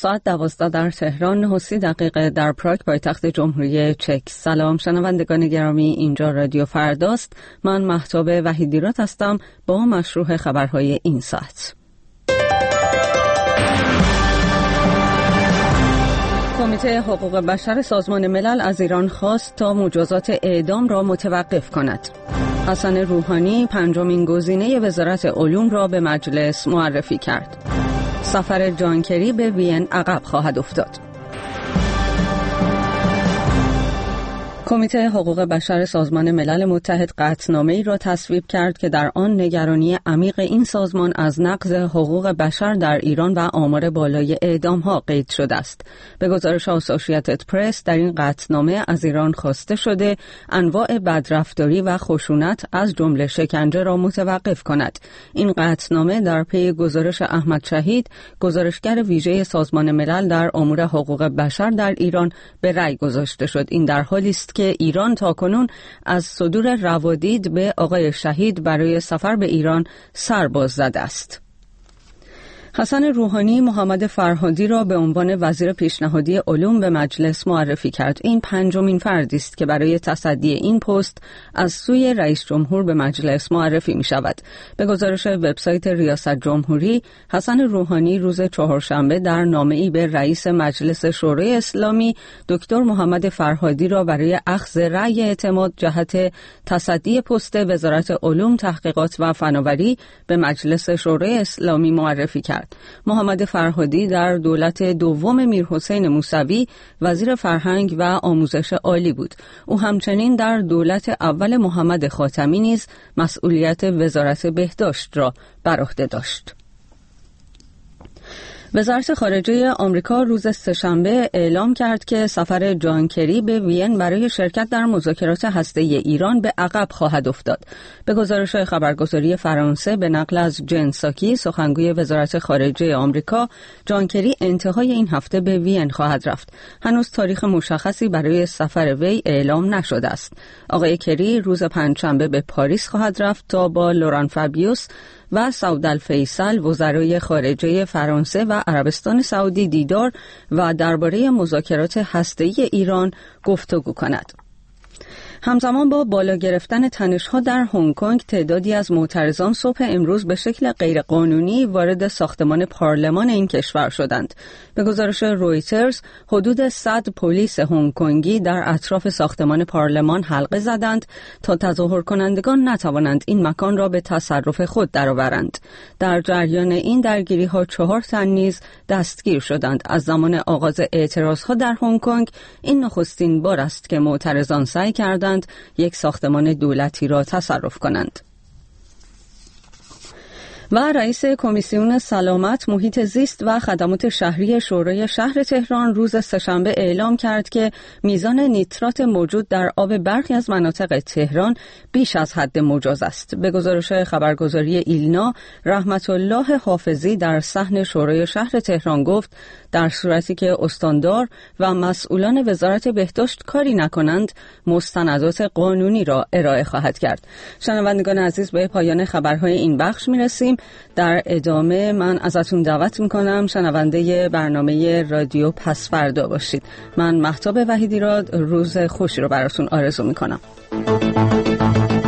ساعت 12 در تهران، 9:30 دقیقه در پراگ پایتخت جمهوری چک. سلام شنوندگان گرامی، اینجا رادیو فرداست. من مهتاب وحیدیراد هستم با مشروع خبرهای این ساعت. کمیته حقوق بشر سازمان ملل از ایران خواست تا مجازات اعدام را متوقف کند. حسن روحانی پنجمین گزینه وزارت علوم را به مجلس معرفی کرد. سفر جان کری به وین عقب خواهد افتاد. کمیته حقوق بشر سازمان ملل متحد قطعنامه‌ای را تصویب کرد که در آن نگرانی عمیق این سازمان از نقض حقوق بشر در ایران و آمار بالای اعدام‌ها قید شده است. به گزارش آسوشییتد پرس در این قطعنامه از ایران خواسته شده انواع بدرفتاری و خشونت از جمله شکنجه را متوقف کند. این قطعنامه در پی گزارش احمد شهید، گزارشگر ویژه سازمان ملل در امور حقوق بشر در ایران، به رأی گذاشته شد. این در حالی است که ایران تاکنون از صدور روادید به آقای شهید برای سفر به ایران سر باز زده است. حسن روحانی محمد فرهادی را به عنوان وزیر پیشنهادی علوم به مجلس معرفی کرد. این پنجمین فردی است که برای تصدی این پست از سوی رئیس جمهور به مجلس معرفی می شود. به گزارش وبسایت ریاست جمهوری، حسن روحانی روز چهارشنبه در نامه‌ای به رئیس مجلس شورای اسلامی دکتر محمد فرهادی را برای اخذ رأی اعتماد جهت تصدی پست وزارت علوم، تحقیقات و فناوری به مجلس شورای اسلامی معرفی کرد. محمد فرهادی در دولت دوم میرحسین موسوی وزیر فرهنگ و آموزش عالی بود. او همچنین در دولت اول محمد خاتمی نیز مسئولیت وزارت بهداشت را بر عهده داشت. وزارت خارجه آمریکا روز سه‌شنبه اعلام کرد که سفر جان کری به وین برای شرکت در مذاکرات هسته‌ای ایران به عقب خواهد افتاد. به گزارش خبرگزاری فرانسه به نقل از جن ساکی، سخنگوی وزارت خارجه آمریکا، جان کری انتهای این هفته به وین خواهد رفت. هنوز تاریخ مشخصی برای سفر وی اعلام نشده است. آقای کری روز پنجشنبه به پاریس خواهد رفت تا با لوران فابیوس و سعود الفیصل وزرای خارجه فرانسه و عربستان سعودی دیدار و درباره مذاکرات هسته‌ای ایران گفتگو کند. همزمان با بالا گرفتن تنش‌ها در هنگ کنگ، تعدادی از معترضان صبح امروز به شکل غیرقانونی وارد ساختمان پارلمان این کشور شدند. به گزارش رویترز، حدود 100 پلیس هنگ کنگی در اطراف ساختمان پارلمان حلقه زدند تا تظاهر کنندگان نتوانند این مکان را به تصرف خود درآورند. در جریان این درگیری‌ها 4 تن نیز دستگیر شدند. از زمان آغاز اعتراض‌ها در هنگ کنگ، این نخستین بار است که معترضان سعی کردند یک ساختمان دولتی را تصرف کنند. و رئیس کمیسیون سلامت، محیط زیست و خدمات شهری شورای شهر تهران روز سه‌شنبه اعلام کرد که میزان نیترات موجود در آب برخی از مناطق تهران بیش از حد مجاز است. به گزارش خبرگزاری ایلنا، رحمت الله حافظی در صحن شورای شهر تهران گفت در صورتی که استاندار و مسئولان وزارت بهداشت کاری نکنند، مستندات قانونی را ارائه خواهد کرد. شنوندگان عزیز، به پایان خبرهای این بخش میرسیم. در ادامه من ازتون دعوت میکنم شنونده برنامه رادیو پس فردا باشید. من مهتاب وحیدیراد روز خوشی رو براتون آرزو میکنم.